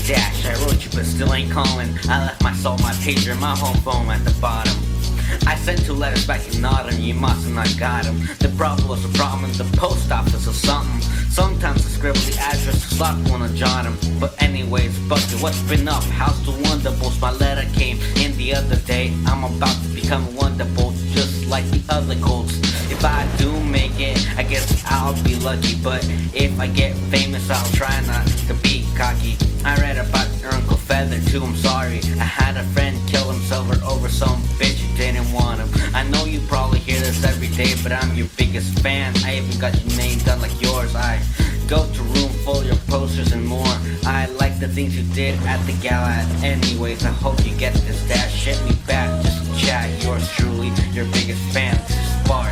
Dash, I wrote you but still ain't calling. I left my soul, my pager, my home phone at the bottom. I sent 2 letters back in autumn, you must have not got them. The problem was a problem in the post office or something. Sometimes I scribble the address to slot wanna jot 'em. But anyways, Bucket, what's been up? How's the Wonderbolts? My letter came in the other day. I'm about to become a Wonderbolt, just like the other Colts. If I do make it, I guess I'll be lucky. But if I get famous, I'll try not to be cocky. I read about your Uncle Feather too, I'm sorry. I had a friend kill himself over some bitch who didn't want him. I know you probably hear this every day, but I'm your biggest fan. I even got your name done like yours. I go to room full of your posters and more. I like the things you did at the gala. Anyways, I hope you get this dash. Shit me back just to chat. Yours truly, your biggest fan, Spark.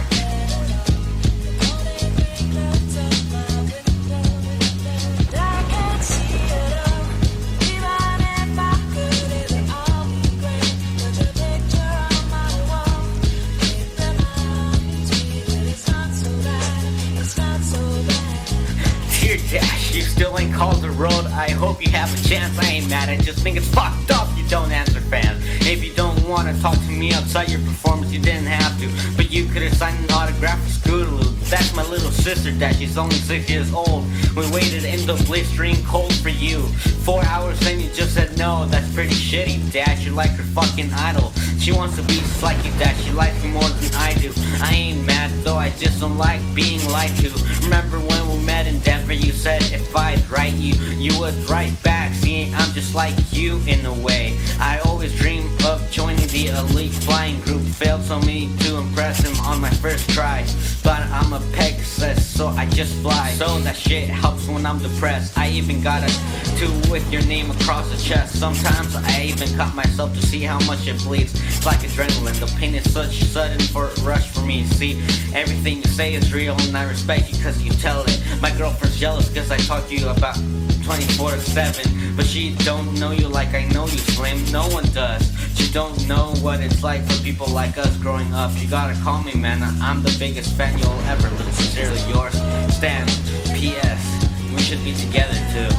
Dash, you still ain't called the road. I hope you have a chance. I ain't mad. I just think it's fucked up you don't answer fans. If you don't want to talk to me outside your performance, you didn't have to. But you could have signed an autograph for Scootaloo. That's my little sister, Dash. She's only 6 years old. We waited in the blistering cold for you. 4 hours, then you just said no. That's pretty shitty, Dash. You're like her fucking idol. She wants to be just like you, Dash. She likes you more than I do. I ain't mad though. I just don't like being lied to. Remember when we met in Denver? You said if I'd write you, you would write back. See, I'm just like you in a way. I always dreamed of joining the elite flying group. Failed so many to impress him on my first try. But I'm a Pegasus, so I just fly. So that shit helps when I'm depressed. I even got a 2 with your name across the chest. Sometimes I even cut myself to see how much it bleeds. It's like adrenaline, the pain is such sudden for a rush for me. See, everything you say is real and I respect you cause you tell it. My girlfriend's jealous cause I talk to you about 24/7. But she don't know you like I know you, Slim. No one does. She don't know what it's like for people like us growing up. You gotta call me, man. I'm the biggest fan you'll ever live. Sincerely yours, Stan. P.S. We should be together too.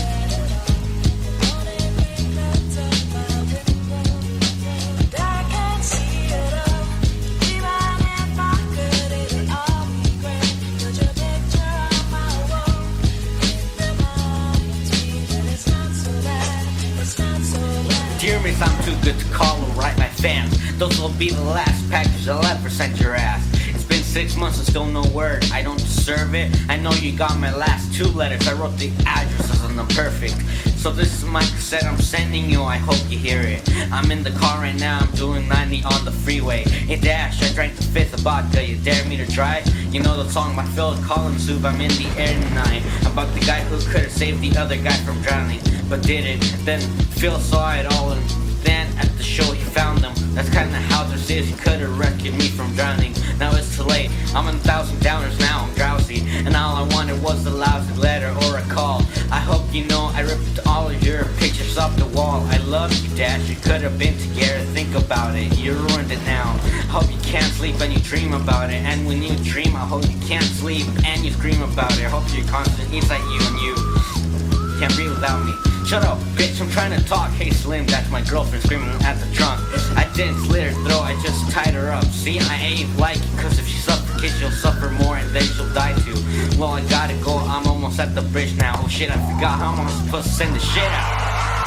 Dear miss, I'm too good to call or write my fans. Those will be the last package I'll ever send your ass. It's been 6 months and still no word. I don't deserve it. I know you got my last 2 letters. I wrote the addresses on them perfect. So this is my cassette I'm sending you. I hope you hear it. I'm in the car right now. I'm doing 90 on the freeway. Hey Dash, I drank the 5th of vodka. You dare me to try? You know the song by Phil Collins, Soup. I'm in the air tonight. About the guy who could have saved the other guy from drowning, but didn't. Then Phil saw it all and then at the show he found them. That's kinda how this is. He could have rescued me from drowning. Now it's too late. I'm in 1,000 downers now. I'm drowsy. And all I wanted was a lousy letter or a call. I hope you know I ripped all of your pictures off the wall. I love you, Dash. You could have been together. Think about it. You ruined it now. Hope you can't sleep and you dream about it. And when you dream, I hope you can't sleep and you scream about it. Hope your constant eats at you and you can't breathe without me. Shut up, bitch, I'm trying to talk. Hey Slim, that's my girlfriend screaming at the trunk. I didn't slit her throat, I just tied her up. See, I ain't like it, cause if she suffocates, she'll suffer more and then she'll die too. Well, I gotta go, I'm almost at the bridge now. Oh shit, I forgot how I'm supposed to send the shit out.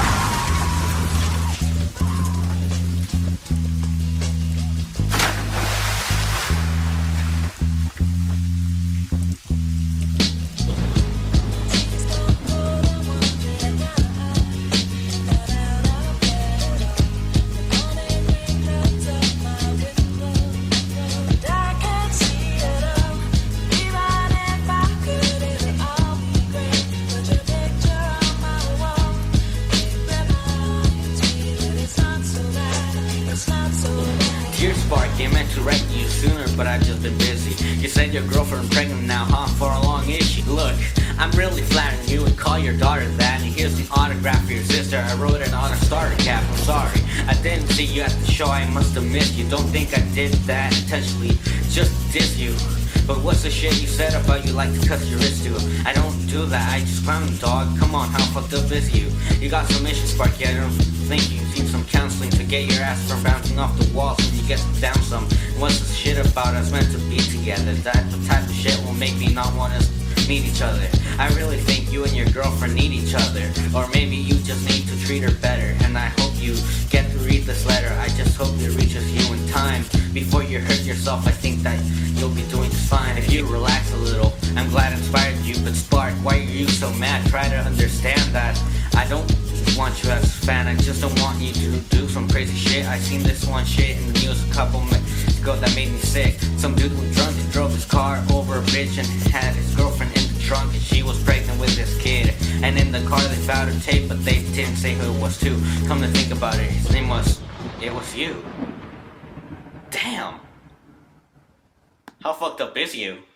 Dear Spark, I meant to write you sooner, but I've just been busy. You said your girlfriend pregnant now, huh? For how long is she? Look, I'm really flattering you and call your daughter that. And here's the autograph for your sister. I wrote it on a starter cap, I'm sorry. I didn't see you at the show, I must have missed you. Don't think I did that intentionally, just to diss you. But what's the shit you said about you like to cut your wrist to? I don't do that, I just clown, dog. Come on, how fucked up is you? You got some issues, Sparky, I don't think you need some counseling to get your ass from bouncing off the walls when you get down some. What's the shit about us meant to be together? That type of shit will make me not want us meet each other. I really think you and your girlfriend need each other. Or maybe you just need to treat her better. And I hope you get to read this letter. I just hope it reaches you in time. Before you hurt yourself, I think that you'll be doing just fine. If you relax a little, I'm glad I inspired you. But Spark, why are you so mad? Try to understand that I don't want you as a fan. I just don't want you to do some crazy shit. I seen this one shit in the news a couple minutes ago that made me sick. Some dude was drunk and drove his car over a bridge and had his girlfriend in the trunk, and she was pregnant with his kid. And in the car they found a tape, but they didn't say who it was to. Come to think about it, his name was, it was you. Damn. How fucked up is you?